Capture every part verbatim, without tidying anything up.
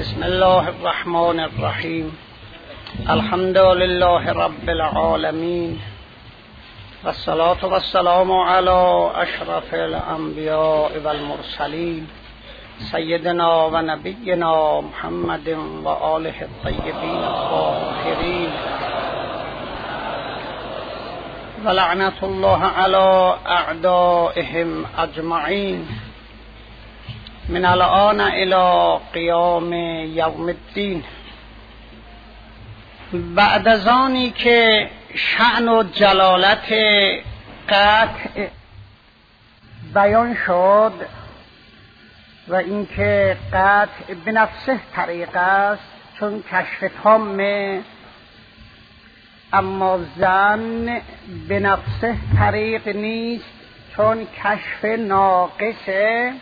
بسم الله الرحمن الرحیم. الحمد لله رب العالمین و الصلاة و السلام علی اشرف الانبیاء و المرسلین سیدنا و نبینا محمد و آله الطیبین الطاهرین و لعنت الله علی اعدائهم اجمعین من الان الی قیام یوم الدین. بعد از آنی که شأن و جلالت قطع بیان شد و اینکه قطع به نفسه طریق است چون کشف تامه، اما ظن به نفسه طریق نیست چون کشف ناقصه.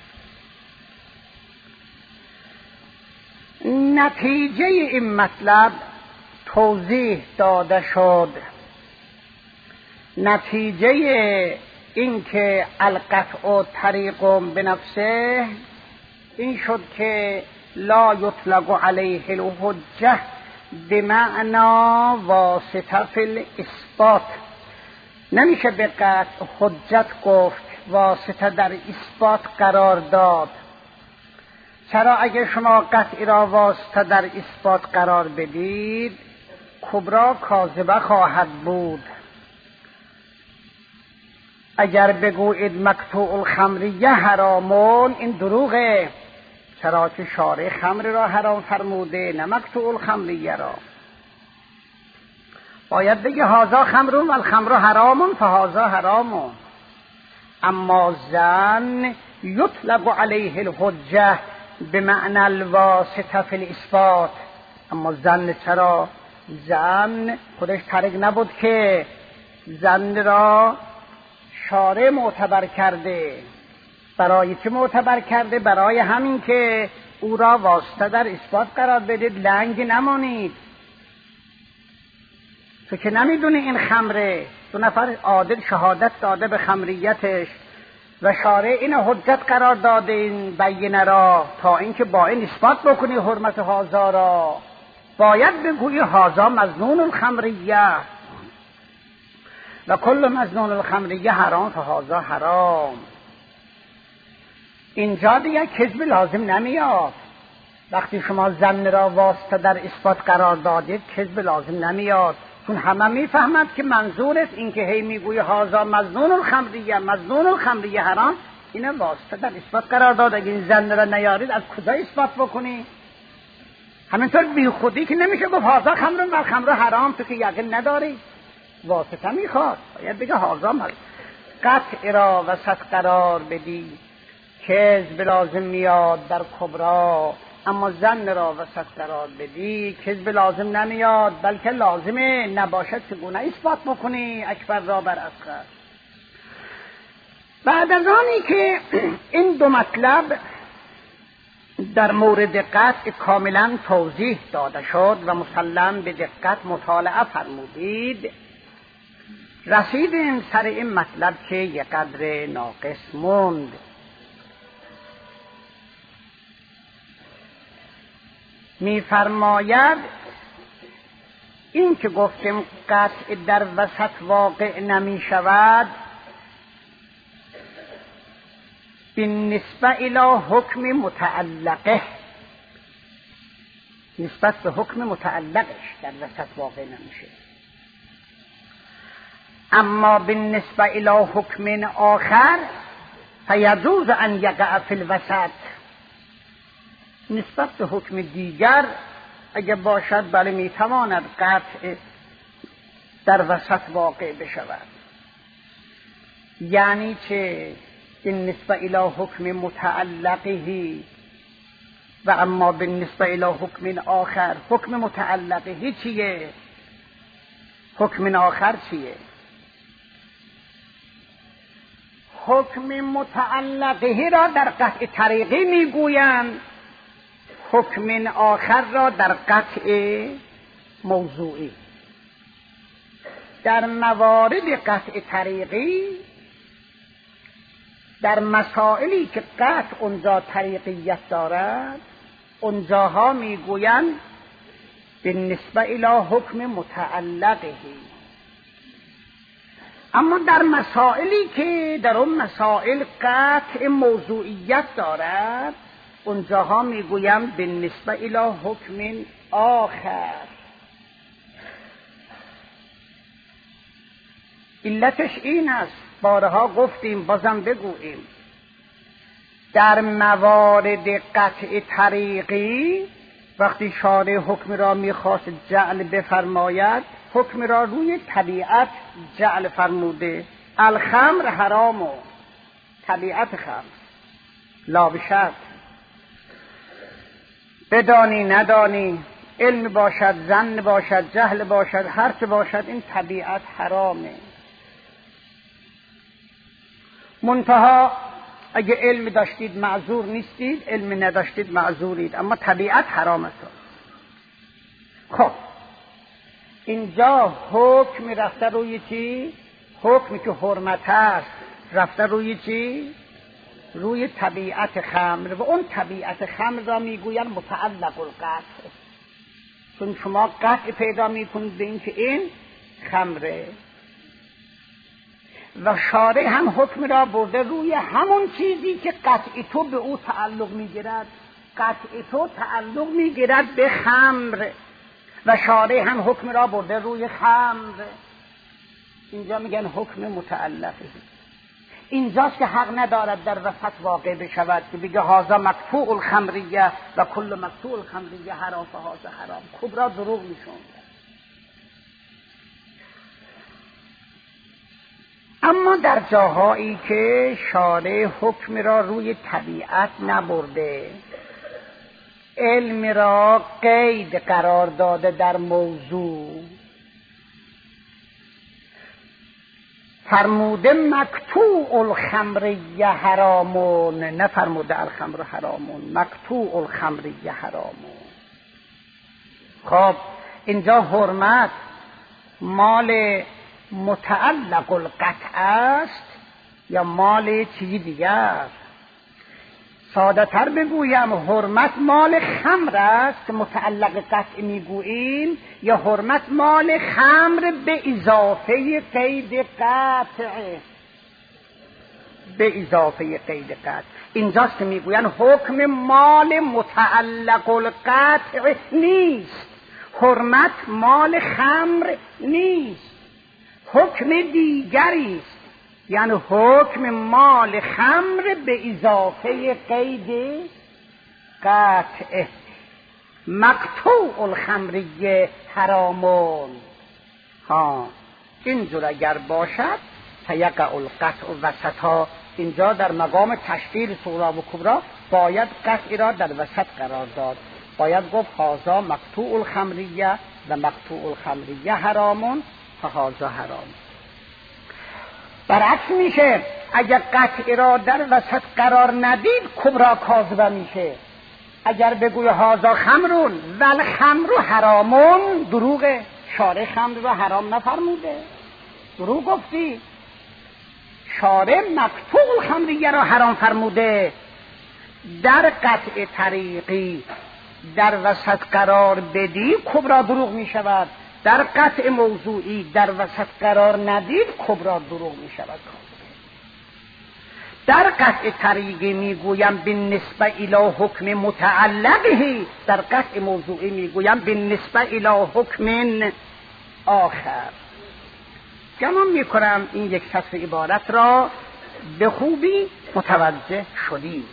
نتیجه این مطلب توضیح داده شد. نتیجه این که القطع طریق به نفسه این شد که لا یطلق علیه الحجه بمعنی واسطه فی الاثبات. نمیشه به قطع حجت گفت، واسطه در اثبات قرار داد. چرا اگر شما قطعی را واسطه در اثبات قرار بدید کبرا کاذبه خواهد بود. اگر بگویید مقطوع الخمریه حرامون، این دروغه، چرا که شارع خمر را حرام فرموده نه مقطوع الخمریه را. باید بگی هذا خمرون و الخمر حرامون فهذا حرامون. اما ظن یطلق علیه الحجه به معنی الواسطه فی الاثبات. اما ظن چرا؟ ظن خودش طریق نبود که، ظن را شارع معتبر کرده. برای چه معتبر کرده؟ برای همین که او را واسطه در اثبات قرار بدید، لنگ نمانید. تو که نمیدونی این خمره، دو نفر عادل شهادت داده به خمریتش و شارع این حجت قرار داده این بینه را تا اینکه با این اثبات بکنی حرمت هازا را. باید بگویی هازا مظنون الخمریه و کل مظنون الخمریه حرام فهازا حرام. اینجا دیگه کذب لازم نمیاد. وقتی شما ظن را واسطه در اثبات قرار دادید کذب لازم نمیاد، چون همه میفهمند که منظورت این که هی میگوی هازا مظنون الخمریه مظنون الخمریه حرام، اینه واسطه در اثبات قرار داد. اگه این ظن را نیارید از کجا اثبات بکنی؟ همینطور بی خودی که نمیشه گفت هازا خمرون و الخمر حرام، تو که یقین نداری، واسطه میخواد. باید بگه هازا مظنون. قطع را وسط قرار بدی کذب لازم میاد در کبرا، اما ظن را وسط قرار بدی کذب لازم نمیاد، بلکه لازمه نباشد که گونه اثبات بکنی اکبر را بر اصغر. بعد از آنی که این دو مطلب در مورد قطع کاملا توضیح داده شد و مسلم به دقت مطالعه فرمودید، رسیدیم سر این مطلب که یک قدر ناقص موند. می‌فرماید این که گفتیم قطع در وسط واقع نمی شود بالنسبه الی حکم متعلقه، نسبت به حکم متعلقش در وسط واقع نمیشه. اما بالنسبه الی حکم آخر فیجوز ان یقع فی الوسط. نسبت به حکم دیگر اگر باشد بله میتواند قطع در وسط واقع بشود. یعنی چه؟ این نسبت الی حکم متعلقه و اما بالنسبه الی حکم آخر. حکم متعلقه چیه؟ حکم آخر چیه؟ حکم متعلقه را در قطع طریقی میگویند، حکم آخر را در قطع موضوعی. در موارد قطع طریقی در مسائلی که قطع اونجا طریقیت دارد اونجاها میگویند بالنسبه الی حکم متعلقه. اما در مسائلی که در اون مسائل قطع موضوعیت دارد اونجاها میگویم بالنسبه الی حکم آخر. علتش این است، بارها گفتیم بازم بگوییم، در موارد قطع طریقی وقتی شارع حکم را میخواست جعل بفرماید حکم را روی طبیعت جعل فرموده. الخمر حرام و طبیعت خمر لا بشرط، بدانی ندانی، علم باشد ظن باشد جهل باشد هر چه باشد این طبیعت حرامه. منتها اگه علم داشتید معذور نیستید، علم نداشتید معذورید، اما طبیعت حرام است. خب اینجا حکم رفته روی چی؟ حکمی که حرمت است رفته روی چی؟ روی طبیعت خمر، و اون طبیعت خمر را میگوین متعلق القطع، چون شما قطع پیدا میکنید به این که این خمره و شارع هم حکم را برده روی همون چیزی که قطع تو به او تعلق میگیرد. قطع تو تعلق میگیرد به خمر و شارع هم حکم را برده روی خمر. اینجا میگن حکم متعلقه. اینجاست که حق ندارد در وسط واقع بشود که بگه هذا مقطوع الخمریه و کل مقطوع الخمریه حرام فهذا حرام. کبرا دروغ میشون. اما در جاهایی که شارع حکم را روی طبیعت نبرده، علم را قید قرار داده در موضوع، فرموده مقطوع الخمریه حرامون، نه فرموده الخمر حرامون، مقطوع الخمریه حرامون. خب اینجا حرمت مال متعلق القطع است یا مال چیزی دیگر؟ ساده تر بگویم حرمت مال خمر است که متعلق قطع میگوییم، یا حرمت مال خمر به اضافه قید قطع، به اضافه قید قطع. اینجاست که میگوین حکم مال متعلق القطع نیست، حرمت مال خمر نیست، حکم دیگری است، یعنی حکم مال خمر به اضافه قید قطع. مقطوع الخمریه حرامون. ها اینجور اگر باشد فیقع القطع وسطا. اینجا در مقام تشکیل صغرا و کبرا باید قطع را در وسط قرار داد، باید گفت هذا مقطوع الخمریه و مقطوع الخمریه حرامون فهذا حرام. برعکس میشه، اگر قطع را در وسط قرار ندید کبرا کاذبه میشه. اگر بگوی هذا خمرون ول خمر حرامون، دروغه، شارع خمر را حرام نفرموده، دروغ گفتی. شارع مقطوع الخمریه را حرام فرموده. در قطع طریقی در وسط قرار بدی کبرا دروغ میشود، در قطع موضوعی در وسط قرار ندید کبرا دروغ می شود. در قطع طریقی می گویم بالنسبه الی حکم متعلقه، در قطع موضوعی می گویم بالنسبه الی حکم آخر. گمان می کنم این یک سطر عبارت را به خوبی متوجه شدید.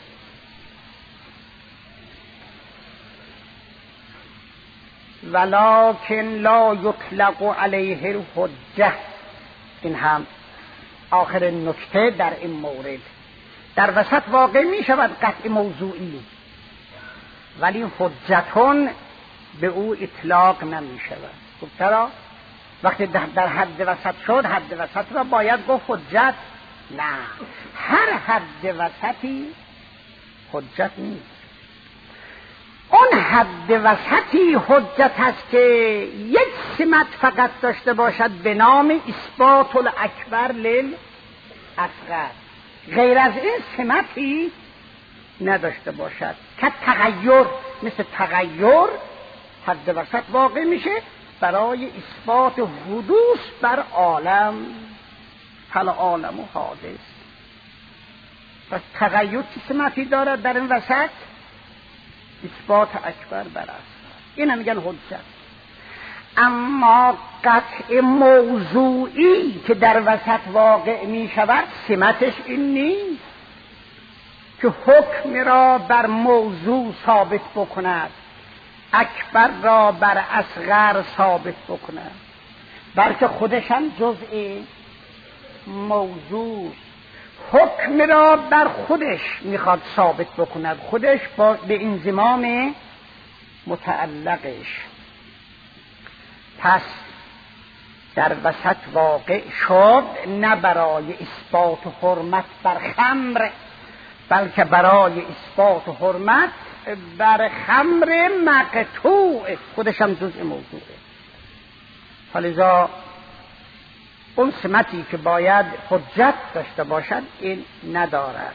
ولکن لا یطلق علیه الحجه. این هم آخر نکته در این مورد. در وسط واقع می شود قطع موضوعی، ولی حجتون به او اطلاق نمی شود. خب چرا؟ وقتی در حد وسط شد، حد وسط را باید گفت حجت؟ نه، هر حد وسطی حجت نیست. اون حد وسطی حجت هست که یک سمت فقط داشته باشد به نام اثبات الاکبر للاصغر. غیر از این سمتی نداشته باشد. که تغییر مثل تغییر حد وسط واقع میشه برای اثبات حدوث بر عالم. فل عالم و حادث. پس تغییر چه سمتی دارد در این وسط؟ اثبات اکبر بر اصغر. این هم میگن حجت. اما قطع موضوعی که در وسط واقع می شود سمتش این نیست که حکم را بر موضوع ثابت بکند، اکبر را بر اصغر ثابت بکند، بلکه خودش هم جزء موضوع حکم را بر خودش میخواد ثابت بکند، خودش با به این زمام متعلقش. پس در وسط واقع شد نه برای اثبات حرمت بر خمر، بلکه برای اثبات حرمت بر خمر مقطوع، خودش هم جزء موضوعه. فلذا اون سمتی که باید حجت داشته باشد این ندارد.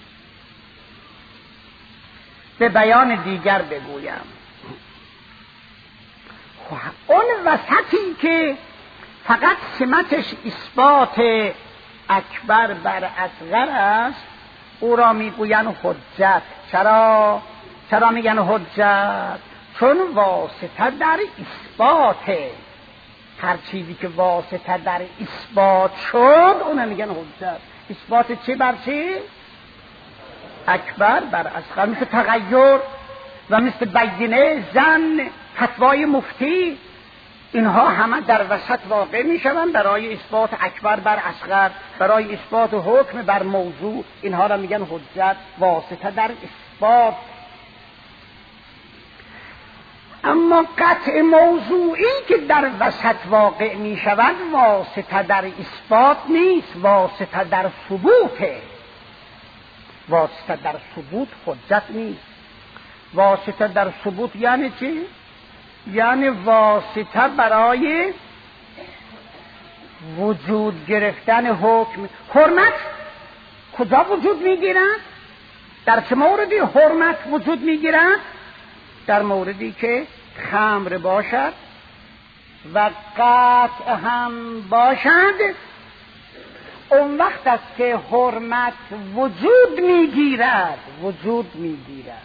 به بیان دیگر بگویم، اون وسطی که فقط سمتش اثبات اکبر بر اصغر است او را میگوین حجت. چرا؟ چرا میگن حجت؟ چون واسطه در اثباته. هر چیزی که واسطه در اثبات شد اون میگن حجت. اثبات چی بر چی؟ اکبر بر اصغر. مثل تغییر و مثل بینه، زن، فتوای مفتی، اینها همه در وسط واقع می شوند برای اثبات اکبر بر اصغر، برای اثبات حکم بر موضوع. اینها را میگن حجت، واسطه در اثبات. اما قطع موضوعی که در وسط واقع می شود واسطه در اثبات نیست، واسطه در ثبوته. واسطه در ثبوت حجت نیست. واسطه در ثبوت یعنی چی؟ یعنی واسطه برای وجود گرفتن حکم. حرمت کجا وجود میگیرد؟ در چه موردی حرمت وجود میگیرد؟ در موردی که خمر باشد و قطع هم باشد، اون وقت است که حرمت وجود میگیرد. وجود میگیرد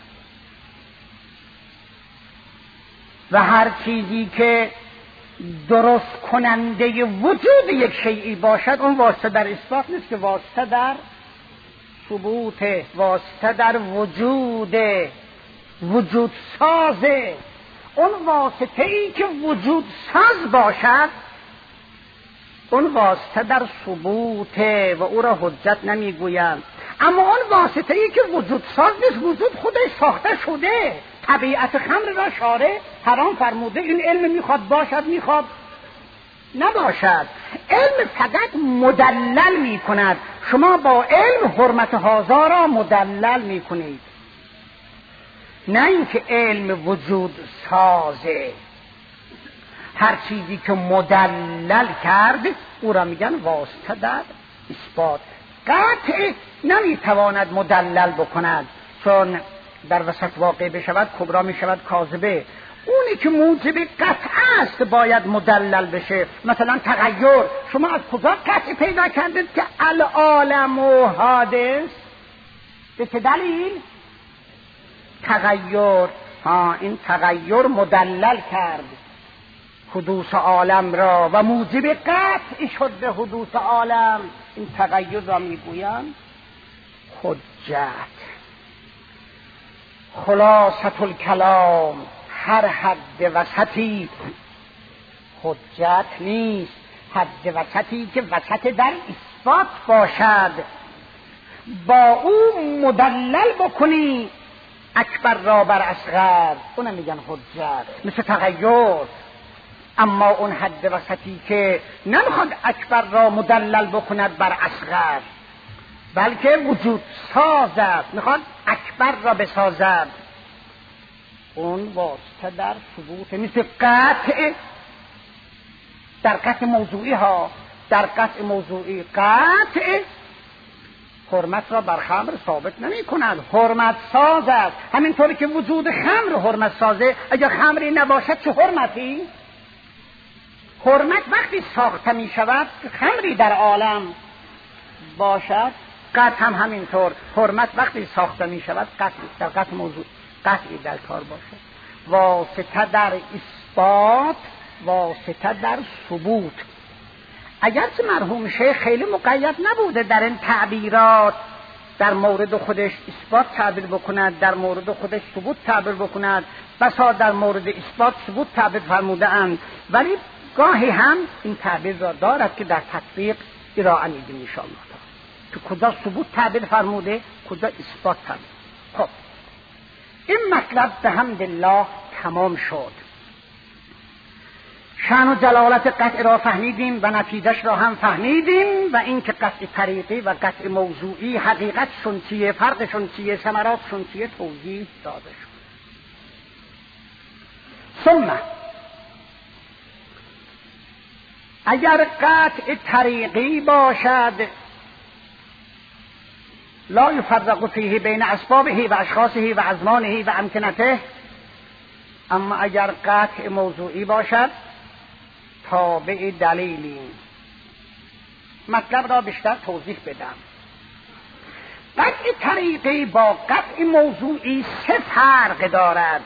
و هر چیزی که درست کننده وجود یک شیئی باشد اون واسطه در اثبات نیست، که واسطه در ثبوت، واسطه در وجود، وجود سازه. اون واسطه ای که وجود ساز باشد اون واسطه در ثبوته و او را حجت نمیگویند. اما اون واسطه ای که وجود ساز نیست، وجود خودش ساخته شده. طبیعت خمر را شارع حرام فرموده. این علم میخواد باشد، میخواد نباشد. علم فقط مدلل میکند. شما با علم حرمت هازا را مدلل میکنید، نه اینکه علم وجود سازه. هر چیزی که مدلل کرد او را میگن واسطه در اثبات. قطع نمیتواند مدلل بکند، چون در وسط واقع بشود کبرا میشود کاذبه. اونی که موجب قطع است باید مدلل بشه. مثلا تغییر، شما از کجا قطع پیدا کردید که العالم و حادث؟ به چه دلیل؟ تغییر. ها، این تغییر مدلل کرد حدوث عالم را و موجب قطع شد به حدوث عالم. این تغییر را میگویند حجت. خلاصة الکلام، هر حد وسطی حجت نیست. حد وسطی که وسط در اثبات باشد، با او مدلل بکنی اکبر را بر اصغر، اونم میگن حجت. مثل تغییر. اما اون حد وسطی که نمیخواد اکبر را مدلل بکند بر اصغر، بلکه وجود سازد، میخواد اکبر را بسازد، اون واسطه در ثبوت. مثل قطع. در قطع موضوعی ها، در قطع موضوعی قطع حرمت را بر خمر ثابت نمی کند، حرمت ساز است. همینطوری که وجود خمر حرمت سازه، اگر خمری نباشد چه حرمتی؟ حرمت وقتی ساخته می شود، خمری در عالم باشد، قطع هم همینطور. حرمت وقتی ساخته می شود، قطع در قطع موضوع قطعی در کار باشد. واسطه در اثبات، واسطه در ثبوت. اگرچه مرحوم شیخ خیلی مقید نبوده در این تعبیرات، در مورد خودش اثبات تعبیر بکند، در مورد خودش ثبوت تعبیر بکند، بسا در مورد اثبات ثبوت تعبیر فرموده اند، ولی گاهی هم این تعبیر را دارد که در تطبیق ارائه میدیم ان شاء الله. تو کجا ثبوت تعبیر فرموده، کجا اثبات تعبیر. خب این مطلب به حمد الله تمام شد. شأن و جلالت قطع را فهمیدیم و نتیجهش را هم فهمیدیم و این که قطع طریقی و قطع موضوعی حقیقتشون چیه، فرقشون چیه، ثمراتشون چیه توضیح داده شد. ثم اگر قطع طریقی باشد لا یفرق فیه بین اسبابه و اشخاصه و ازمانه و امکنته، اما اگر قطع موضوعی باشد تابع دلیلی. مطلب را بیشتر توضیح بدم. قطع طریقی با قطع موضوعی سه فرق دارد.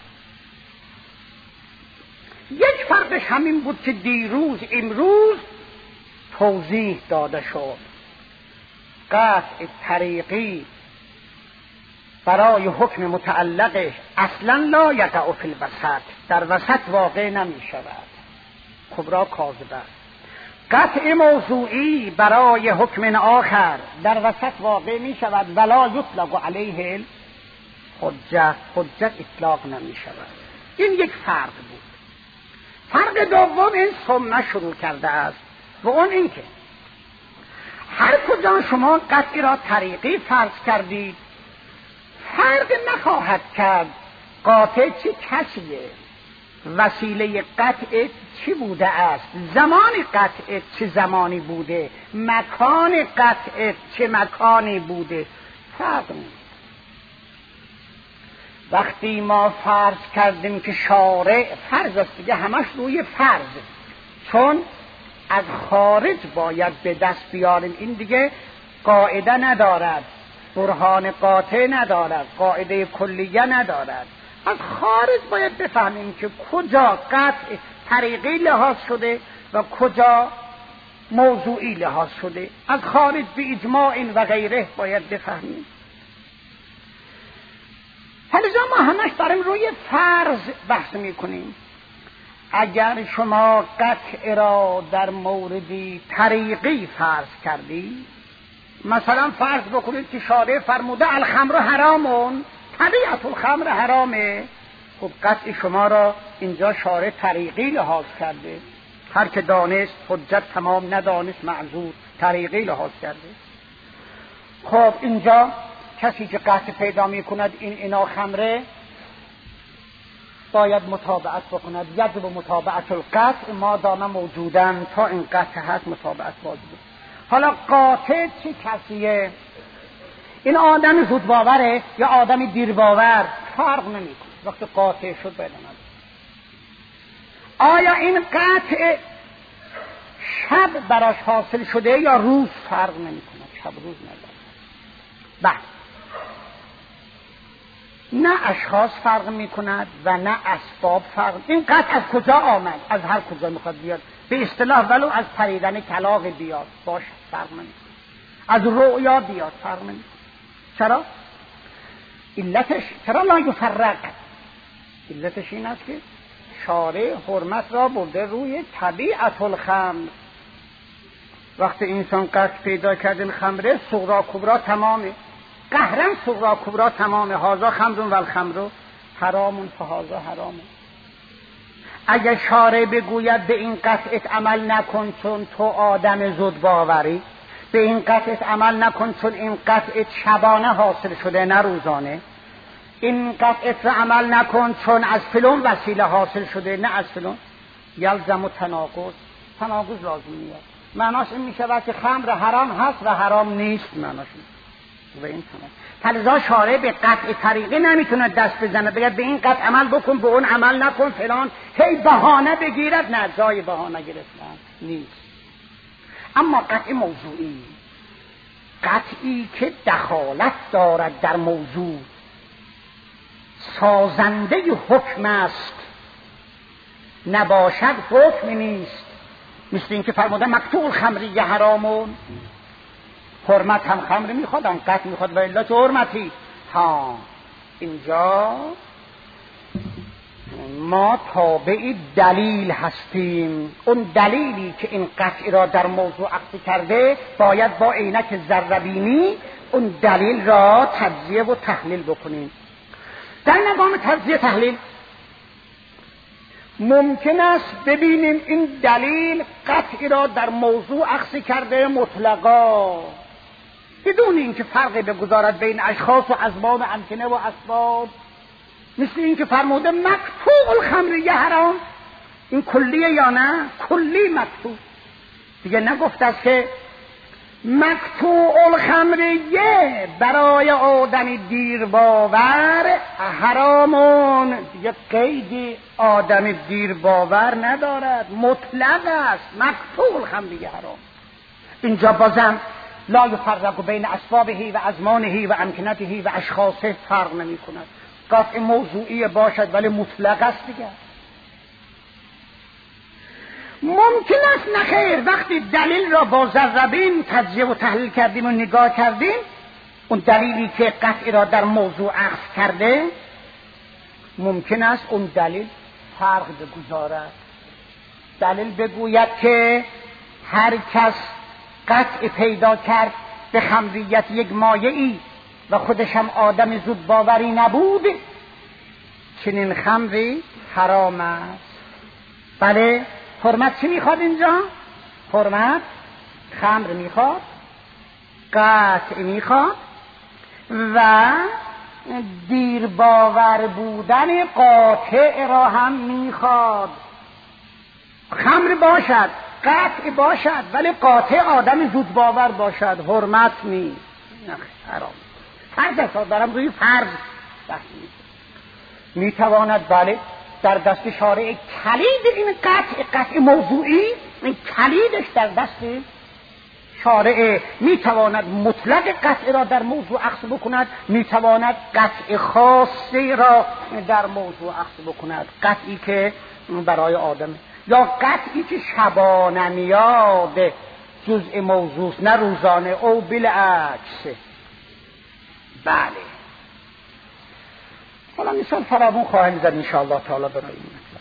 یک فرقش همین بود که دیروز امروز توضیح داده شد. قطع طریقی برای حکم متعلقش اصلا لا یقع فی الوسط، در وسط واقع نمی شود، کبرا کاذبه. قطع موضوعی برای حکم آخر در وسط واقع می شود ولا یطلق علیه حجت، حجت اطلاق نمی شود. این یک فرق بود. فرق دوم این ثم شروع کرده است و اون این که هر کجا شما قطعی را طریقی فرض کردید فرق نخواهد کرد قاطع چه کسیه، وسیله قطع چی بوده است، زمان قطع چه زمانی بوده، مکان قطع چه مکانی بوده، فرق نیست. وقتی ما فرض کردیم که شارع فرض است دیگه، همش روی فرض، چون از خارج باید به دست بیاریم، این دیگه قاعده ندارد، برهان قاطع ندارد، قاعده کلیه ندارد. از خارج باید بفهمیم که کجا قطع طریقی لحاظ شده و کجا موضوعی لحاظ شده. از خارج به اجماع و غیره باید بفهمیم. حالا ما همش داریم روی فرض بحث میکنیم. اگر شما قطع را در موردی طریقی فرض کردی، مثلا فرض بکنید که شارع فرموده الخمر حرامون، طبیعت الخمر حرامه، خب قطع شما را اینجا شارع طریقی لحاظ کرده، هر که دانست حجت تمام، ندانست معذور، طریقی لحاظ کرده. خب اینجا کسی که قطع پیدا می کند این اینا خمره باید متابعت بکند، یجب متابعت القطع ما دام موجودن، تا این قطع هست متابعت واجبه. حالا قاطع چه کسیه؟ این آدم زود باوره یا آدمی دیر باور؟ فرق نمی کنه. وقتی قاطع شد باید نمید. آیا این قطع شب براش حاصل شده یا روز؟ فرق نمی کنه، شب روز نداره. بعد نه اشخاص فرق می کند و نه اسباب فرق. این قطع از کجا آمد؟ از هر کجا میخواد بیاد، به اصطلاح ولو از پریدن کلاغ بیاد باش فرق نمی کنه، از رؤیا بیاد فرق نمی کنه. چرا؟ علتش چرا لا یفرق؟ علتش این است که شارع حرمت را برده روی طبیعت الخمر. وقتی انسان قطع پیدا کردن خمره، صغرا کبرا تمامه، قهرن صغرا کبرا تمامه، هازا خمرون و الخمرو حرامون فهازا حرامه. اگر شارع بگوید به این قطعت عمل نکن چون تو آدم زود باوری، به این قطعت عمل نکن چون این قطعت شبانه حاصل شده نه روزانه، این قطعت را عمل نکن چون از فلان وسیله حاصل شده نه از فلان، یلزم و تناقض، تناقض لازم نیست. معناش این میشه که خمر حرام هست و حرام نیست، معناش و این تمام. فلذا شارع به قطع طریقی نمیتونه دست بزنه بگه به این قطع عمل بکن به اون عمل نکن فلان، هی بهانه بگیرد، نه جای بهانه گرفتن نیست. اما قطع موضوعی، قطعی که دخالت دارد در موضوع، سازنده حکم است، نباشد حکم نیست. مثل این که فرموده مقطوع خمری حرامون، حرمت هم خمر میخواد هم قطع میخواد و الا چه حرمتی. ها اینجا ما تابع دلیل هستیم، اون دلیلی که این قطع را در موضوع عکس کرده باید با عینک ذره‌بینی اون دلیل را تجزیه و تحلیل بکنیم. در نظام تجزیه تحلیل ممکن است ببینیم این دلیل قطعی را در موضوع عکس کرده مطلقا، بدون اینکه فرقی بگذارد بین اشخاص و ازمان و امکنه و اسباب. مثل اینکه فرموده مقطوع الخمریه حرام، این کلیه یا نه؟ کلی مقطوع. دیگه نگفته است که مقطوع الخمریه برای آدم دیر باور حرامون، دیگه قیدی آدم دیر باور ندارد، مطلق است مقطوع الخمریه حرام. اینجا بازم لا یفرق بین اسبابه و ازمانه و امکنته و اشخاصه فرق نمی کند. قطع موضوعی باشد ولی مطلق است دیگه. ممکن است نخیر وقتی دلیل را با ذره‌بین تجزیه و تحلیل کردیم و نگاه کردیم، اون دلیلی که قطع را در موضوع عکس کرده ممکن است اون دلیل فرق بگذارد. دلیل بگوید که هر کس قطع پیدا کرد به خمریت یک مایعی و خودش هم آدم زود باوری نبود، چنین خمری حرام است. بله حرمت چی میخواد اینجا؟ حرمت خمر میخواد، قطع میخواد و دیر باور بودن قاطع را هم میخواد. خمر باشد، قطع باشد، ولی قاطع آدم زود باور باشد، حرمت نیست، حرام. فرض است، دارم روی فرض بحث میکنم. میتواند بله در دست شارع کلید این قطع قطع موضوعی، این کلیدش در دست شارع، میتواند مطلق قطع را در موضوع عکس بکند، میتواند قطع خاصی را در موضوع عکس بکند، قطعی که برای آدم، یا قطعی که شبانه میاد جزء موضوع نه روزانه، او بالعکس. بله حالا مثال فراوان خواهیم زد انشاءالله تعالی برای این مطلب.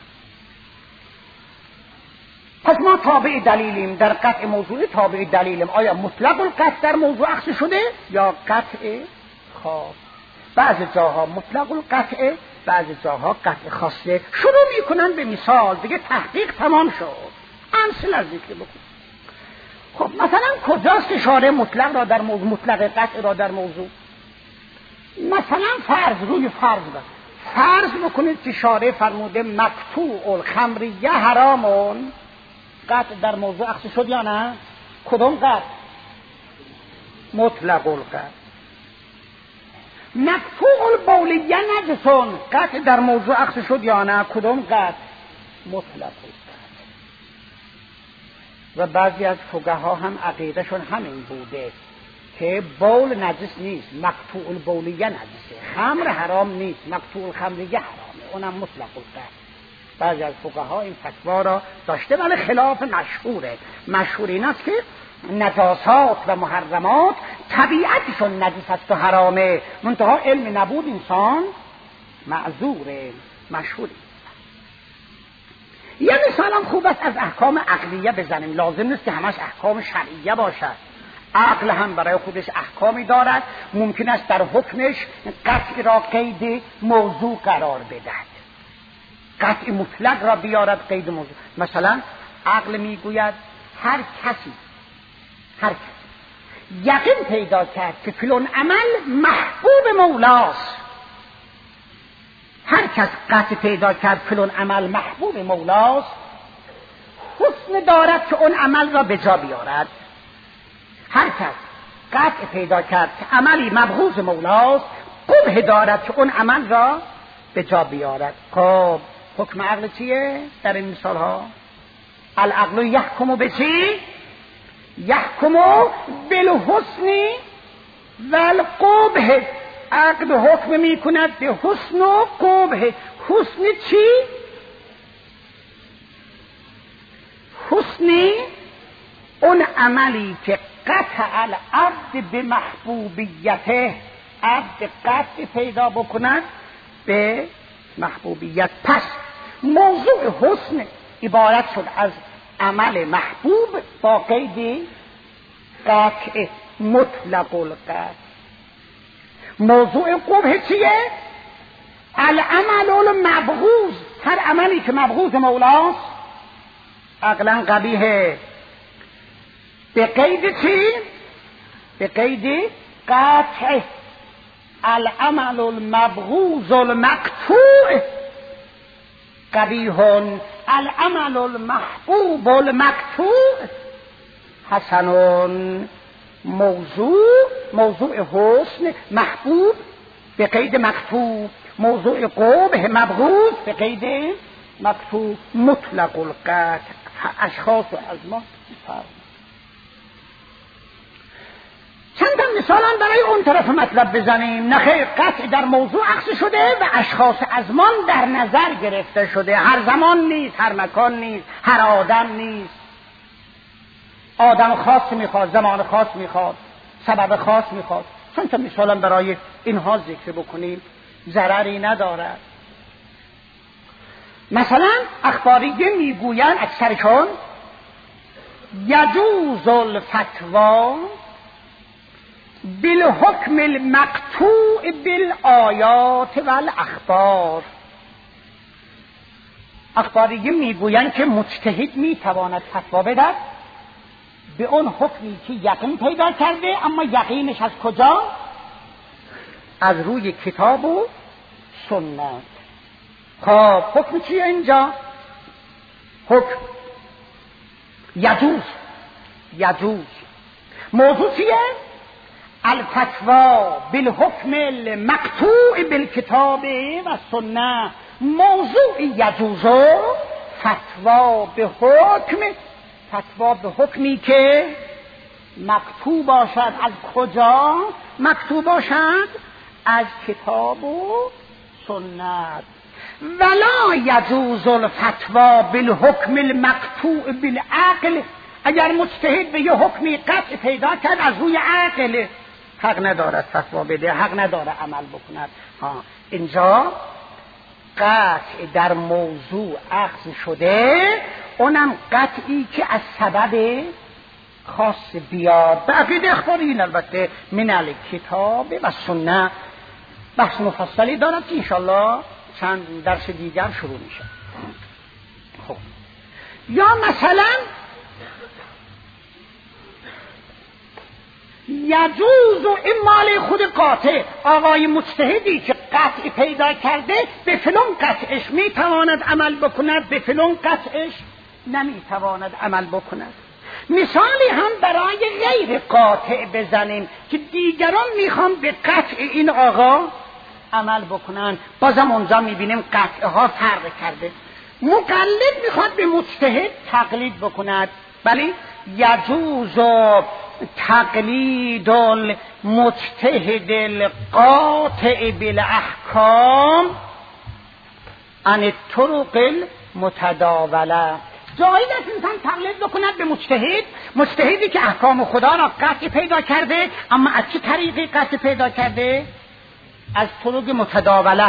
پس ما تابع دلیلیم در قطع موضوعی، تابع دلیلیم. آیا مطلق القطع در موضوع عکس شده یا قطع خاص؟ بعضی جاها مطلق القطع، بعضی جاها قطع خاصه. شروع میکنن به مثال، دیگه تحقیق تمام شد، امثله ذکر بکن. خب مثلا کجاست شارع مطلق را در موضوع، مطلق قطع را در موضوع؟ مثلا فرض روی فرض بس فرض بکنید که شارع فرموده مقطوع الخمریه حرامون، قطع در موضوع عکس شد یا نه؟ کدوم قطع؟ مطلق القطع. مقطوع البولیه نجسون، قطع در موضوع عکس شد یا نه؟ کدوم قطع؟ مطلق القطع. و بعضی از فقها هم عقیدهشون همین بوده که بول نجس نیست، مقطوع البولیه نجسه، خمر حرام نیست، مقطوع الخمریه حرامه، اونم مطلق القطع. بعضی از فقها این فتوا را داشته، ولی خلاف مشهوره. مشهور این است که نجاسات و محرمات طبیعتشون نجس است و حرامه، منتها علم نبود انسان معذوره. مشهوری. یه مثال هم خوب است از احکام عقلیه بزنیم، لازم نیست که همش احکام شرعیه باشد. عقل هم برای خودش احکامی دارد، ممکن است در حکمش قطع را قید موضوع قرار بدهد، قطع مطلق را بیارد قید موضوع. مثلا عقل میگوید هر کسی هر کسی یقین پیدا کرد که فلان عمل محبوب مولاست، هر کس قطع پیدا کرد فلان عمل محبوب مولاست، حسن دارد که اون عمل را به جا بیارد. هر کس قطع پیدا کرد که عملی مبغوض مولاست، قبح دارد که اون عمل را به جا بیارد. خب حکم عقل چیه در این مثال ها؟ العقل یحکم به چی؟ یحکم بالحسن والقبح. عقل حکم می کند به حسن و قبح. حسن چی؟ حسن اون عملی که قطع العبد به محبوبیته، عبد قطع پیدا بکند به محبوبیت. پس موضوع حسن عبارت شد از عمل محبوب با قید قطع مطلق القطع. موضوع قبح چیه؟ العمل المبغوض. هر عملی که مبغوض مولاست عقلا قبیحه. به قید چی؟ به قید قطع. العمل المبغوض المقطوع قبیح، العمل المحبوب المقطوع حسن. موضوع موضوع حسن محبوب به قید مقطوع، موضوع قبح مبغوض به قید مقطوع. مطلق القطع. اشخاص و ازمان فرق. چند تا مثال هم برای اون طرف مطلب بزنیم. نخیر، قطع در موضوع اخذ شده و اشخاص ازمان در نظر گرفته شده. هر زمان نیست، هر مکان نیست، هر آدم نیست. آدم خاص میخواد، زمان خاص میخواد، سبب خاص میخواد. چند تا مثال هم برای اینها ذکر بکنیم، ضرری ندارد. مثلا اخباریه میگویند اکثرشون یجوز الفتوا بالحکم المقطوع بالآیات والاخبار. اخباریه میگویند که مجتهد میتواند فتوا بدهد به اون حکمی که یقین پیدا کرده، اما یقینش از کجا؟ از روی کتاب و سنت. خب حکم چیه اینجا؟ حکم یجوز. یجوز موضوع چیه؟ الفتوا بالحکم المقطوع بالکتاب و سنت. موضوع یجوز فتوا به حکم، فتوا به حکمی که مقطوع باشد. از کجا مقطوع باشد؟ از کتاب و سنت. ولا یجوز الفتوا بالحکم المقطوع بالعقل. اگر مجتهد به یه حکمی قطع پیدا کرد از روی عقل، حق ندارد فتوا بده، حق نداره عمل بکند. ها اینجا قطع در موضوع اخذ شده، اونم قطعی که از سبب خاص بیاد. به عقیده اخباری البته من الکتاب و سنت. بحث مفصلی دارد که انشالله چند درس دیگر شروع میشه. خب یا مثلا یجوز و این مال خود قاطع. آقای مجتهدی که قطع پیدا کرده به فلان قطعش میتواند عمل بکند، به فلان قطعش نمیتواند عمل بکند. مثالی هم برای غیر قاطع بزنیم که دیگران میخوان به قطع این آقا عمل بکنن، بازم اونجا میبینیم قطعه ها فرق کرده. مقلد میخواد به مجتهد تقلید بکند، ولی یجوز تقلید المجتهد القاطع بالاحکام عن الطرق المتداوله. جایز است انسان تقلید بکند به مجتهد، مجتهدی که احکام خدا را قطع پیدا کرده، اما از چه طریقی قطع پیدا کرده؟ از طرق متداوله.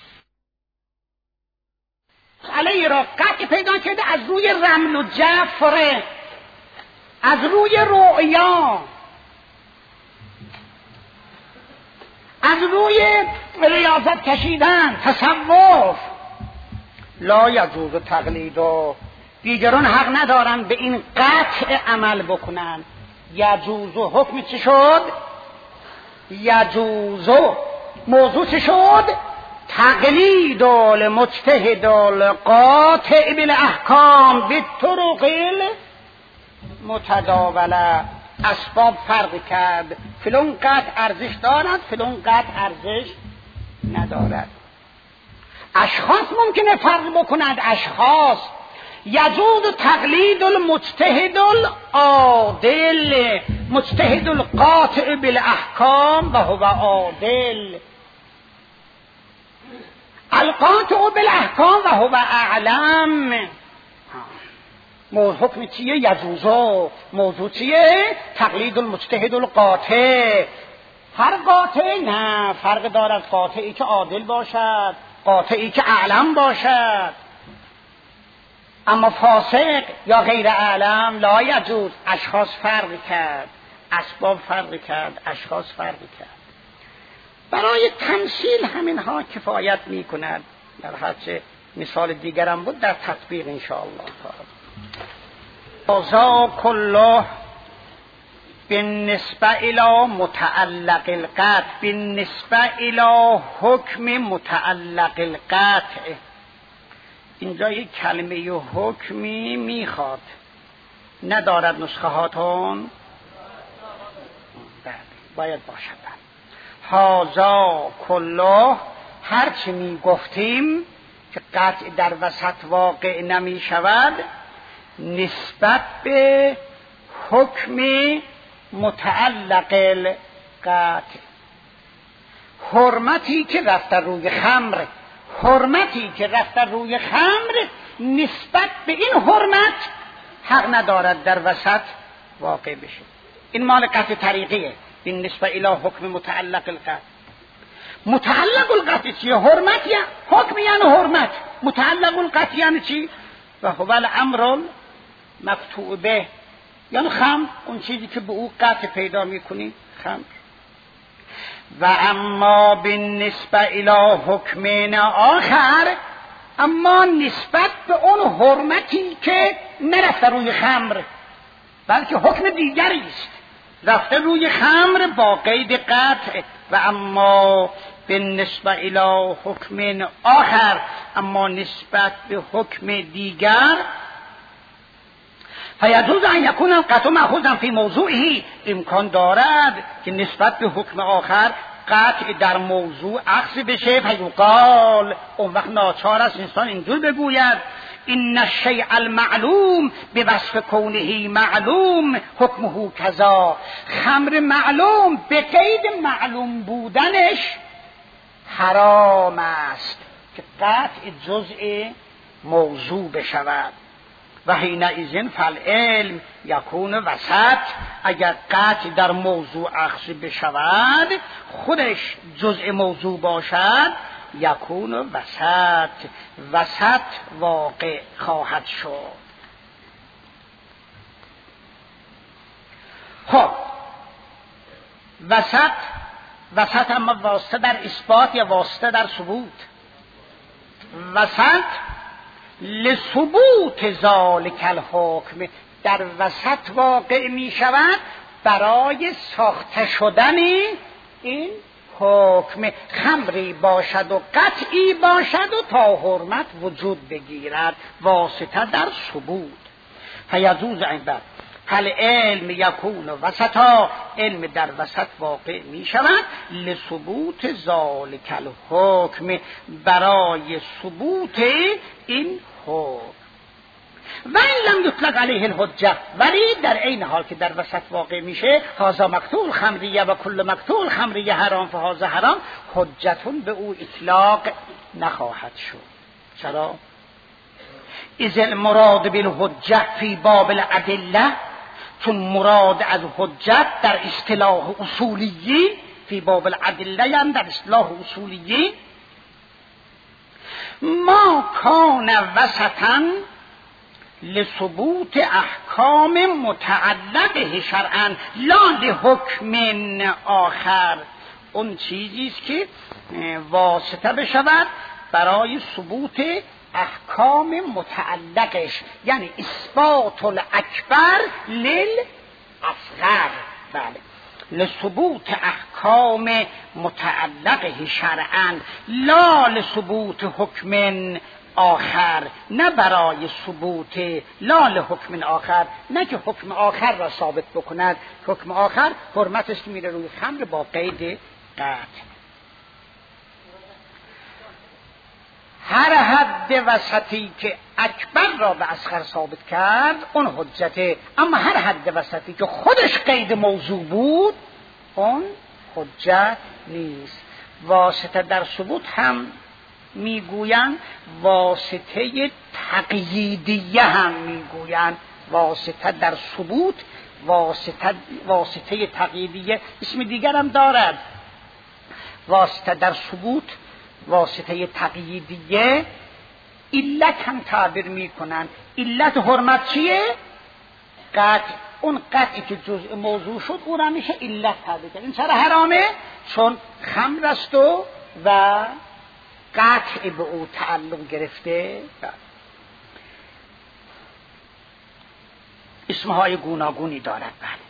علیه را قطع پیدا کرده از روی رمل و جفر، از روی رؤیا، از روی ریاضت کشیدن، تصوف. لا یجوز تقلید. و دیگران حق ندارن به این قطع عمل بکنن. یجوز حکم چی شد؟ یجوز موضوع چی شد؟ تقلید المجتهد القاطع بالاحکام بالطرق المتداوله. اسباب فرق کرد، فلان قطع ارزش دارد، فلان قطع ارزش ندارد. اشخاص ممکنه فرق بکنند، اشخاص. یجوز تقلید المجتهد العادل، مجتهد القاطع بالاحکام و هو عادل. القاطع بالاحکام و هو اعلم. حکم چیه؟ یجوزه. موضوع چیه؟ تقلید المجتهد القاطع. هر قاطع نه، فرق دارد قاطعی که عادل باشد، قاطعی که اعلم باشد. اما فاسق یا غیر اعلم لا یجوز. اشخاص فرق کرد، اسباب فرق کرد، اشخاص فرق کرد. برای تمثیل همین ها کفایت می کند. در هرچه مثال دیگرم بود در تطبیق انشاءالله تعالی. هذا كله بالنسبه الى متعلق القطع، بالنسبه الى حکم متعلق القطع. اینجا یک کلمه و حکمی میخواد، ندارد نسخه هاتون؟ باید باشد. هذا كله، هرچی می گفتیم که قطع در وسط واقع نمی شود، نسبت به حکم متعلق القطع. حرمتی که رفت روی خمر، حرمتی که رفت روی خمر، نسبت به این حرمت حق ندارد در وسط واقع بشه. این مال قطع طریقیه. این نسبت الى حکم متعلق القطع. متعلق القطع چیه؟ حرمت یا حکم یعنی حرمت. متعلق القطع یعنی چی؟ و هو الامر مقطوع به، یعنی خمر، اون چیزی که به او قطع پیدا میکنی خمر. و اما بالنسبه الی حکم آخر، اما نسبت به اون حرمتی که نرفته روی خمر بلکه حکم دیگری است، رفته روی خمر با قید قطع. و اما بالنسبه الی حکم آخر، اما نسبت به حکم دیگر، فیجوز ان یکون القطع مأخوذا فی موضوعه، امکان دارد که نسبت به حکم آخر قطع در موضوع اخذ بشه. فیقال، اون وقت ناچار است انسان اینجور بگوید این الشیء المعلوم به وصف کونه معلوم حکمه کذا. خمر معلوم به قید معلوم بودنش حرام است که قطع جزء موضوع بشود. و حینئذ فالعلم یکون وسط، اگر قطع در موضوع اخذ بشود خودش جزء موضوع باشد، یکون وسط، وسط واقع خواهد شد. خب وسط، وسط اما واسطه در اثبات یا واسطه در ثبوت؟ وسط لثبوت ذالک الحکم، در وسط واقع می شود برای ساخته شدن این حکم. خمری باشد و قطعی باشد و تا حرمت وجود بگیرد، واسطه در ثبوت. فیجوز عند فالعلم یکون وسطا، علم در وسط واقع می شود لثبوت ذالک الحکم، برای ثبوت این حکم. و این لم یطلق علیه الحجه، ولی در عین حال که در وسط واقع میشه، هذا مقتول خمریه و کل مقتول خمریه حرام فهذا حرام، حجتون به او اطلاق نخواهد شد. چرا؟ اذ المراد بالحجه فی باب الادله، چون مراد از حجت در اصطلاح اصولیی، فی باب الادله یعنی در اصطلاح اصولیی، ما کان وسطا لثبوت احکام متعلقه شرعا لا لحکم آخر، اون چیزی است که واسطه بشود برای ثبوت احکام متعلقش، یعنی اثبات الاکبر للاصغر. بله، لثبوت احکام متعلقه شرعا لا لثبوت حکم آخر، نه برای ثبوت لا لحکم آخر، نه که حکم آخر را ثابت بکند. حکم آخر حرمتش که میره روی خمر با قید قطع. هر حد وسطی که اکبر را به اصغر ثابت کرد اون حجته، اما هر حد وسطی که خودش قید موضوع بود اون حجت نیست. واسطه در ثبوت هم میگویند، واسطه تقییدیه هم میگویند. واسطه در ثبوت واسطه, واسطه تقییدیه اسم دیگر هم دارد. واسطه در ثبوت واسطه تقییدیه علت هم تعبیر میکنن. علت حرمت چیه؟ قطع. اون قطعی که جزء موضوع شد اون هم میشه علت تعبیر کرد. این چرا حرامه؟ چون خمر است و و قطع به او تعلق گرفته. اسمهای گوناگونی دارد. بله،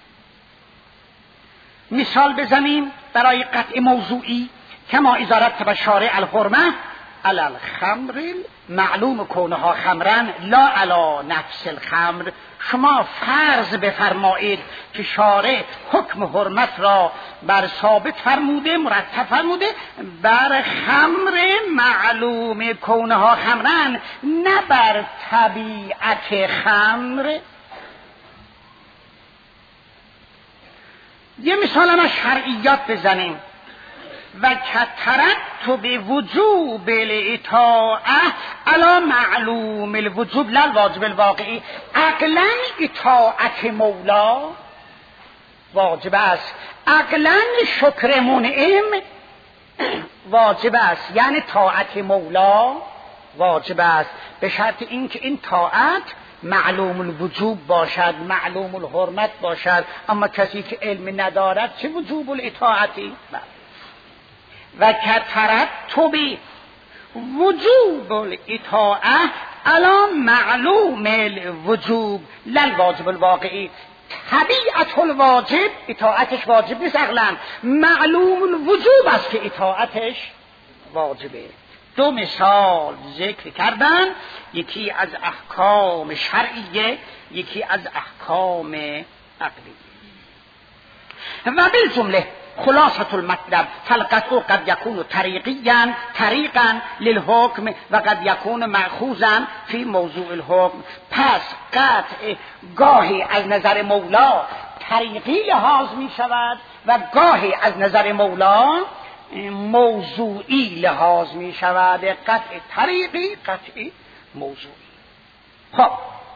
مثال بزنیم برای قطع موضوعی. کما اذا رتب شارع الحرمه علی الخمر معلوم کونها خمرن لا علی نفس الخمر. شما فرض بفرمایید که شارع حکم حرمت را بر ثابت فرموده، مرتب فرموده بر خمر معلوم کونها خمرن، نه بر طبیعت خمر. یه مثال از شرعیات بزنیم. و کترتب وجوب الاطاعه علی معلوم الوجوب لا الواجب الواقعی. عقلا اطاعت مولا واجب است، عقلا شکر منعم واجب است، یعنی طاعت مولا واجب است به شرط اینکه این طاعت معلوم الوجوب باشد، معلوم الحرمت باشد. اما کسی که علم ندارد چه وجوب الاطاعتی؟ و کترتب وجوب الاطاعه علی معلوم الوجوب لا الواجب الواقعی. طبیعت الواجب اطاعتش واجب نیست، عقلا معلوم الوجوب است که اطاعتش واجبه. دو مثال ذکر کردن، یکی از احکام شرعیه، یکی از احکام عقلیه. و بالجمله خلاصة المطلب فالقطع قد يكون طريقيا طريقا للحكم و قد يكون مأخوذا في موضوع الحكم. پس قطع گاهی از نظر مولا طریقی لحاظ می شود و گاهی از نظر مولا موضوعی لحاظ می شود. قطع طریقی، قطع موضوعی. خب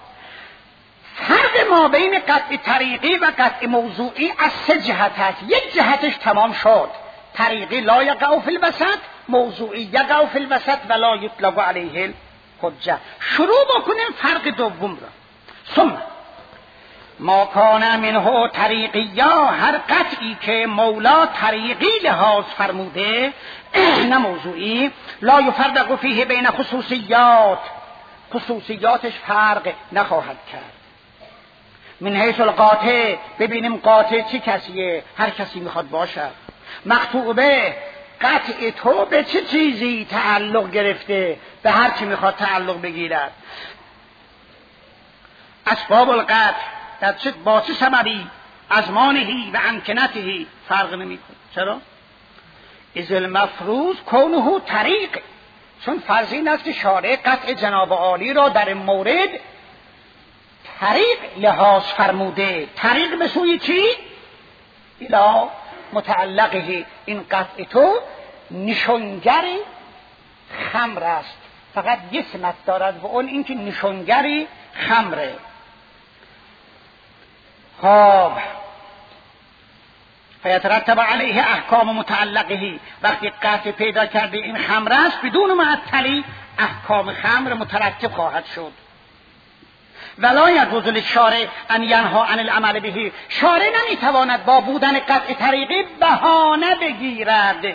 فرق ما بین قطع طریقی و قطع موضوعی از سه جهت است. یک جهتش تمام شد، طریقی لا یقع فی الوسط، موضوعی یقع فی الوسط و لا یطلق علیه الحجه. شروع بکنیم فرق دوم را. ثم ما کان منه طریقی، یا هر قطعی که مولا طریقی لحاظ فرموده نه موضوعی، لا یفرق فیه بین خصوصیات، خصوصیاتش فرق نخواهد کرد. من حیث القاطع، ببینیم قاطع چی کسیه؟ هر کسی میخواد باشد. مقطوع به، قطع تو به چه چیزی تعلق گرفته؟ به هر چی میخواد تعلق بگیرد. اسباب القطع در چه با چه سببی؟ ازمانهی و امکنتهی فرق نمیکنه. چرا؟ اذ المفروض کونه طریق، چون فرض این است که شارع قطع جناب عالی را در مورد طریق لحاظ فرموده. طریق به سوی چی؟ الی متعلقه. این قطع تو نشانگر خمر است، فقط یه سمت دارد و اون این که نشانگری خمره. خب فیترتب علیه احکام متعلقه، وقتی قطع پیدا کرده این خمر است بدون معطلی احکام خمر مترتب خواهد شد. ولا یجوز للشارع ان ینها عن العمل به، شارع نمیتواند با بودن قطع طریقی بهانه بگیرد.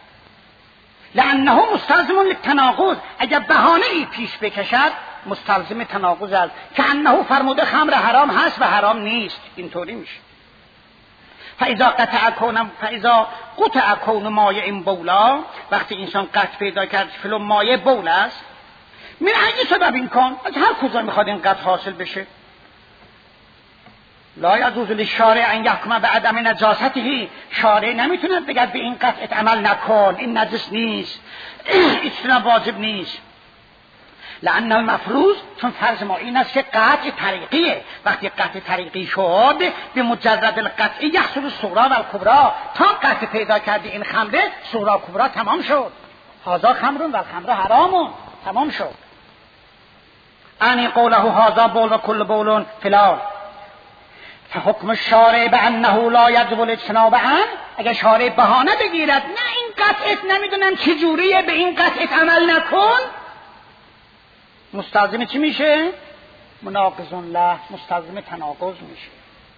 لانه مستلزم للتناقض، اگر بهانه ای پیش بکشد مستلزم تناقض است که انه فرموده خمر حرام هست و حرام نیست. اینطوری میشه. فاذا قطع کون فاذا قطع کون مایع بولا، وقتی انسان قطع پیدا کرد فلان مایع بول است، من اگه سبب این کن، از هر کجا میخواد این قطع حاصل بشه. لا یجوز للشارع ان یحکم بعدم نجاسته، شارع نمیتونه بگه به این قطعت عمل نکن، این نجس نیست، اجتناب واجب نیست. لأن المفروض، چون فرض ما این است که قطع طریقیه، وقتی قطع طریقی شد به مجرد القطع یحصل الصغرا و الکبرا، تا قطع پیدا کردی این خمره صغرا کبرا تمام شد. هذا خمرون و الخمر حرامون، تمام شد. انی قوله هذا بول و کل بولون فلان، فحکم الشارع بانه لا یجب الاجتناب عنه، اگر شارع بهانه بگیرد نه این قطعت نمیدونم چجوریه، به این قطعت عمل نکن، مستلزم چی میشه؟ مناقض له، مستلزم تناقض میشه.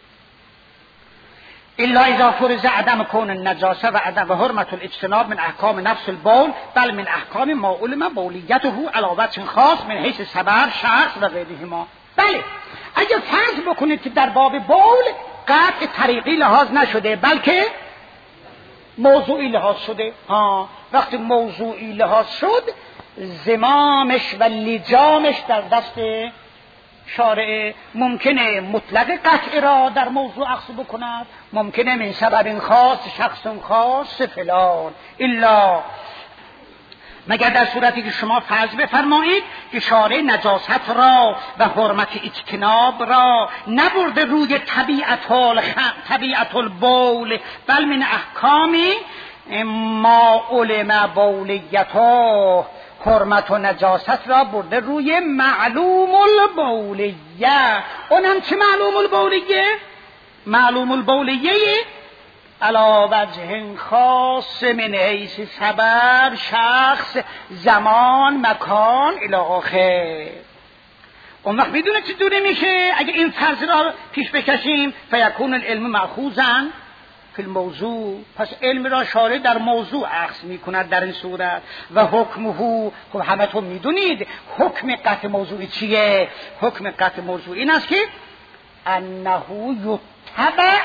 الا اذا فرض عدم کون النجاسه و عدم حرمت الاجتناب من احکام نفس البول، بل من احکام ما علم بولیته علی وجه خاص من حیث سبب شخص و غیرهما. بله، اگه فرض بکنید که در باب بول قطع طریقی لحاظ نشده بلکه موضوعی لحاظ شده، ها وقتی موضوعی لحاظ شد زمامش و لجامش در دست شارع، ممکنه مطلق قطع را در موضوع اخذ بکند، ممکنه من سبب خاص شخص خاص فلان، الا مگر در صورتی که شما فرض بفرمایید که شارع نجاست را و حرمت اجتناب را نبرده روی طبیعت الخم طبیعت البول، بل من احکامی ما علم بولیته، حرمت و نجاست را برده روی معلوم البولیه. اونم چه معلوم البولیه؟ معلوم البولیه علا وجه خاص من حیث سبب شخص زمان مکان الی آخر. اون وقت میدونه چه دوره میشه اگه این فرض را پیش بکشیم، فیکون العلم مأخوذا فی الموضوع، پس علم را شارع در موضوع اخذ میکند در این صورت. و حکمه، خب همه تو میدونید حکم قطع موضوعی چیه؟ حکم قطع موضوع این است که انه یتبع،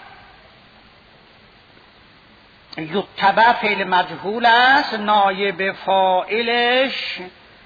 یتبع فعل مجهول است، نایب فاعلش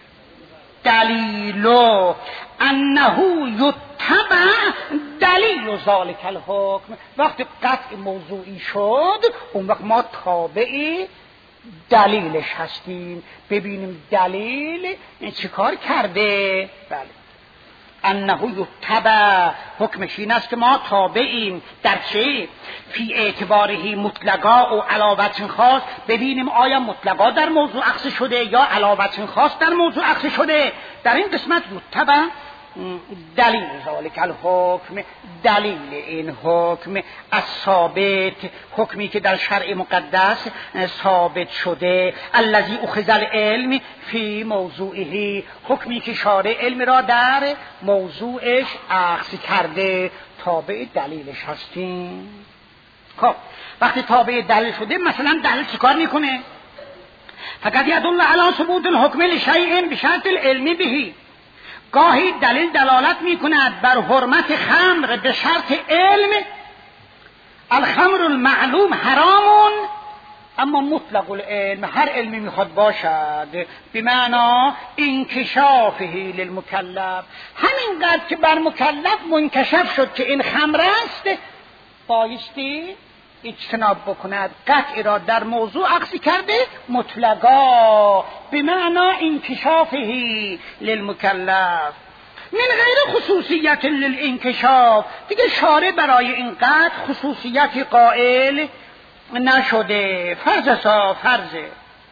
دلیلو، انه یتبع دلیل ذالک الحکم. وقتی قطع موضوعی شد اون وقت ما تابع دلیلش هستیم، ببینیم دلیل چه کار کرده. بله، انه یتبع حکمش این است که ما تابعیم در چه؟ فی اعتباره مطلقا و علی وجه خاص، ببینیم آیا مطلقا در موضوع اخذ شده یا علی وجه خاص در موضوع اخذ شده. در این قسمت یتبع دلیل ذالک الحکم، دلیل این حکم از ثابت، حکمی که در شرع مقدس ثابت شده، الذی اخذ العلم فی موضوعه، حکمی که شارع علم را در موضوعش اخذ کرده، تابع دلیلش هستیم. خب وقتی تابع دلیل شده، مثلا دلیل چیکار میکنه؟ فقط یدل علی ثبوت الحکم لشیء بشرط العلم به، گاهی دلیل دلالت میکند بر حرمت خمر به شرط علم، الخمر المعلوم حرامون اما مطلق العلم، هر علمی میخواد باشد، بمعنی انکشافه للمکلف، همینقدر که بر مکلف منکشف شد که این خمر است بایستی اجتناب بکند، قطع را در موضوع اخذ کرده مطلقا، بمعنی انکشافه للمکلف من غیر خصوصیت للانکشاف، دیگه شارع برای این قطع خصوصیتی قائل نشده، فرض سا فرضه.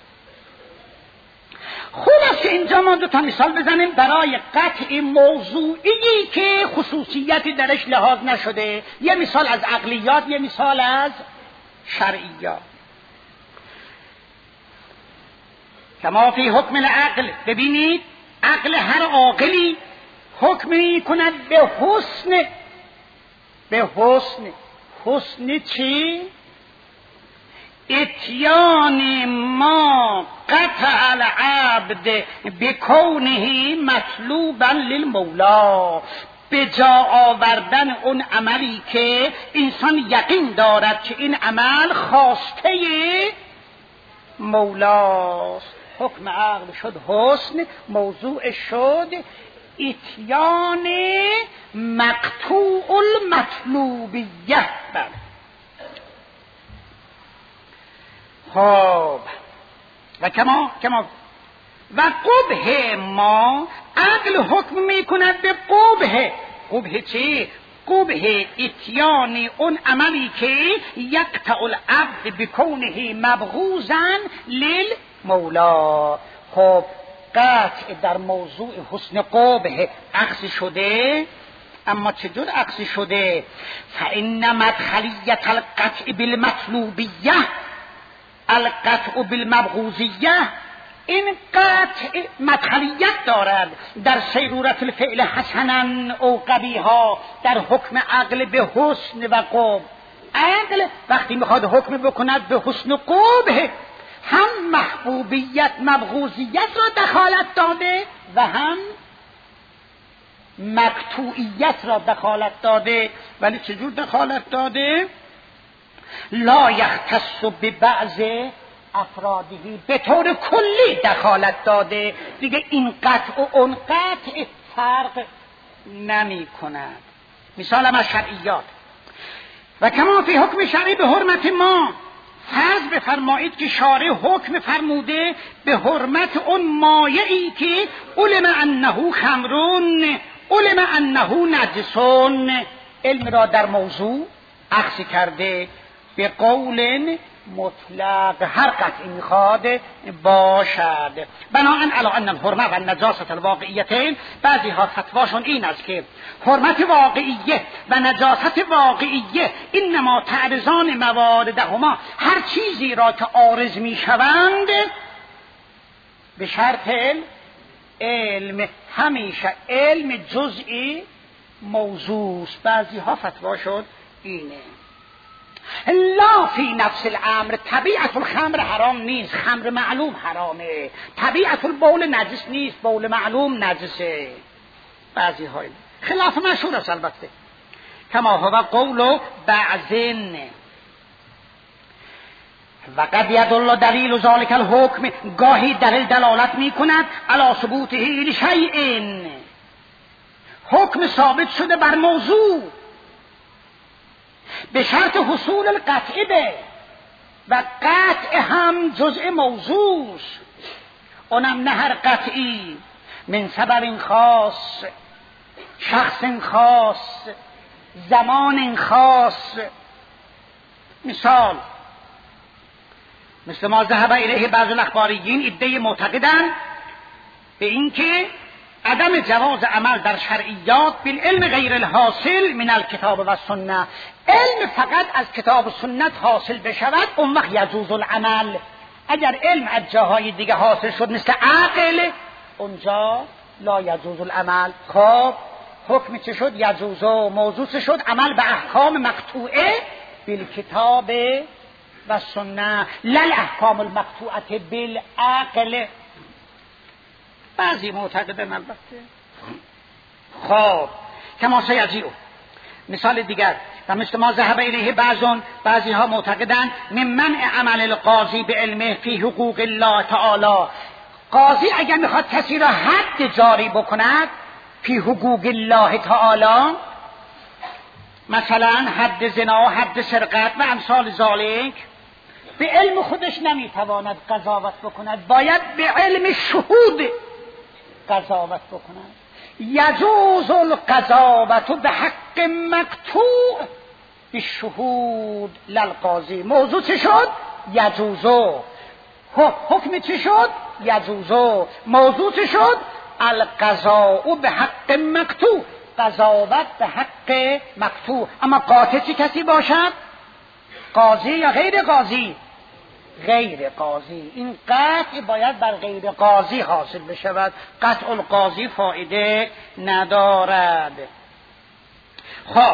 خوب است که اینجا ما دو تا مثال بزنیم برای قطع موضوعی که خصوصیتی درش لحاظ نشده، یه مثال از عقلیات، یه مثال از شرعیات. کما فی حکم العقل، ببینید عقل هر عاقلی حکم می کند به حسن، به حسن، حسن چی؟ اتیان ما قطع العبد بکونه مطلوبا للمولا، به جا آوردن اون عملی که انسان یقین دارد که این عمل خواسته مولاست. حکم عقل شد حسن، موضوع شد اتیان مقطوع المطلوبیه. خب و کما کما و قبح ما، عقل حکم می کند به قبح. قبح چی؟ قبح اتیان اون عملی که یقطع العبد بکونه مبغوزا للمولا. خب قطع در موضوع حسن قبح عکس شده، اما چجور عکس شده؟ فإن مدخلیت القطع بالمطلوبیه القطع بالمبغوزیه. این قطع مدخلیت دارد در سیرورت الفعل حسنا او قبیحا، در حکم عقل به حسن و قبح. عقل وقتی میخواد حکم بکند به حسن و قبح، هم محبوبیت مبغوزیت را دخالت داده و هم مقطوعیت را دخالت داده. ولی چجور دخالت داده؟ لا یختص ببعض افرادی، به طور کلی دخالت داده. دیگه این قطع و اون قطع فرق نمی کند. مثال از شرعیات و کما فی حکم شرعی به حرمت ما، فرض بفرمایید که شارع حکم فرموده به حرمت اون مایعی که علم انه خمرون علم انه نجسون، علم را در موضوع اخذ کرده به قول مطلق، هر قطعی میخواد باشد. بناهن علی ان الحرمه و النجاسه الواقعیتین، بعضی ها فتواشون این است که حرمت واقعیه و نجاست واقعیه انما تعرضان مواردهما، هر چیزی را که عارض میشوند به شرط علم، همیشه علم جزئی موضوع. بعضی ها فتواشون اینه. لا فی نفس الامر، طبیعت الخمر حرام نیست، خمر معلوم حرامه. طبیعت البول نجس نیست، بول معلوم نجسه. بعضی های خلاف مشهور است البته. کما هو قول بعضن و قد یدل دلیل ذلک الحکم، گاهی دلیل دلالت می کند علی ثبوته لشیء، حکم ثابت شده بر موضوع به شرط حصول القطع به، و قطع هم جزء موضوع، اونم نه هر قطعی، من سبب خاص، شخص خاص، زمان خاص. مثال مثل ما ذهب الیه بعض الاخباریین، عده معتقدند به اینکه عدم جواز عمل در شرعیات بالعلم غیر الحاصل من الکتاب و سنت، علم فقط از کتاب و سنت حاصل بشود اون وقت یجوز العمل. اگر علم از جاهای دیگه حاصل شد مثل عقل، اونجا لا یجوز العمل. خب حکم چه شد؟ یجوزو. موضوع چه شد؟ عمل به احکام مقطوعه بالکتاب و سنت، لل احکام المقطوعه بالعقل. بعضی معتقدن البته. خب کما سیجیء، مثال دیگر و مثل ما ذهب الیه بعضون، بعضی ها معتقدن من منع عمل القاضی به علمه فی حقوق الله تعالی. قاضی اگر میخواد کسی را حد جاری بکند فی حقوق الله تعالی، مثلا حد زنا، حد سرقت و امثال ذالک، به علم خودش نمیتواند قضاوت بکند، باید به علم شهود قضاوت بکند. یجوز القضاوت به حق مقطوع بالشهود للقاضی. موضوع چه شد؟ یجوزو. حکم چه شد؟ یجوزو. موضوع چه شد؟ القضاء به حق مقطوع، قضاوت به حق مقطوع. اما قاطع چه کسی باشد؟ قاضی یا غیر قاضی؟ غیر قاضی. این قطع باید بر غیر قاضی حاصل بشود، قطع القاضی فایده ندارد. خب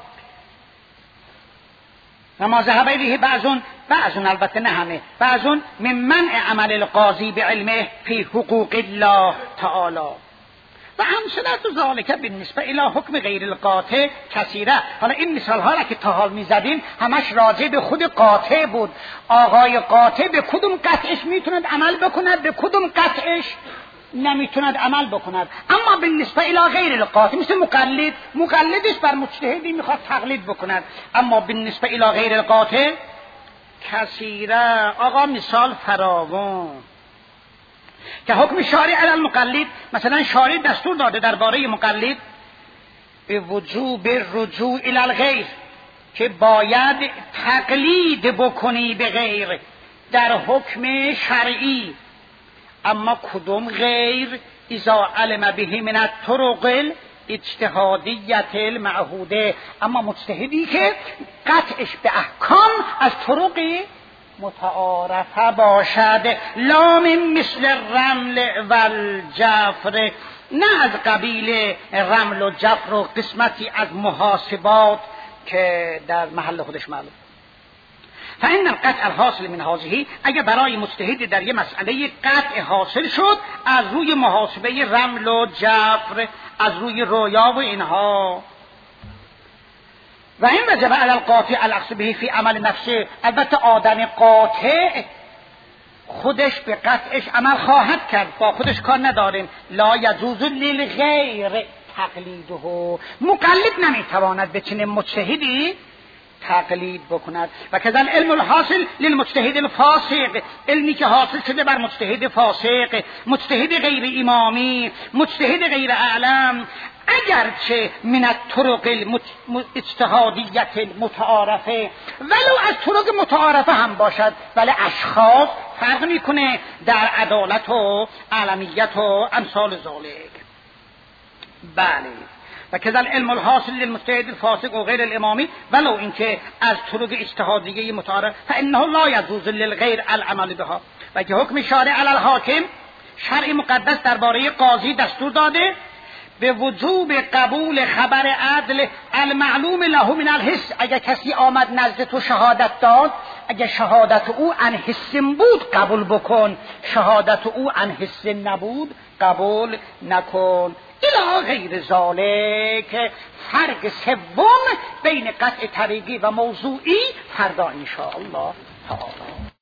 نما ذهب الیه بعضون، بعضون البته نه همه، بعضون من منع عمل القاضی به علمه فی حقوق الله تعالی. و امثلت ذالک بالنسبه الی حکم غیر القاطع کثیره. حالا این مثال ها را که تا حال میزدیم همش راجع به خود قاطع بود. آقای قاطع به کدوم قطعش میتوند عمل بکند، به کدوم قطعش نمیتوند عمل بکند. اما بالنسبه الی غیر القاطع مثل مقلد، مقلدش بر مجتهدی میخواد تقلید بکند. اما بالنسبه الی غیر القاطع کثیره. آقا مثال فراوان که حکم شارع علی المقلد، مثلا شارع دستور داده درباره مقلد به وجوب رجوع الی الغیر که باید تقلید بکنی به غیر در حکم شرعی. اما کدوم غیر؟ اذا علم به من الطرق اجتهادیت المعهوده. اما مجتهدی که قطعش به احکام از طرق متعارفه باشد، لا من مثل الرمل و الجفر، نه از قبیل رمل و جفر و قسمتی از محاسبات که در محل خودش معلوم. فإن القطع الحاصل من هذه، اگر برای مجتهد در یه مسئله قطع حاصل شد از روی محاسبه رمل و جفر، از روی رویا و اینها، و این وجب علی القاطع الاخذ به فی عمل نفسه، البته آدم قاطع خودش به قطعش عمل خواهد کرد، با خودش کار نداریم. لا یجوز للغیر تقلیده، مقلد نمیتواند به چنین مجتهدی تقلید بکند. و کذا علم الحاصل للمجتهد الفاسق، علمی که حاصل شده بر مجتهد فاسق، مجتهد غیر امامی، مجتهد غیر اعلم، اگرچه من الطرق اجتهادیت المتعارفه، ولو از طرق متعارفه هم باشد، ولی اشخاص فرق میکنه در عدالت و علمیت و امثال ذالک. بله. و کذا العلم الحاصل للمجتهد الفاسق و غیر الامامی، ولو اینکه از طرق اجتهادیه متعارف، فانه لا یجوز للغیر العمل بها. و که حکم شارع علی الحاکم، شرع مقدس درباره قاضی دستور داده به وجوب قبول خبر عدل المعلوم له من الحس. اگر کسی آمد نزد تو شهادت داد، اگر شهادت او عن حس بود قبول بکن، شهادت او عن حس نبود قبول نکن. الی غیر ذالک. فرق سوم بین قطع طریقی و موضوعی فردا ان شاء الله تعالی.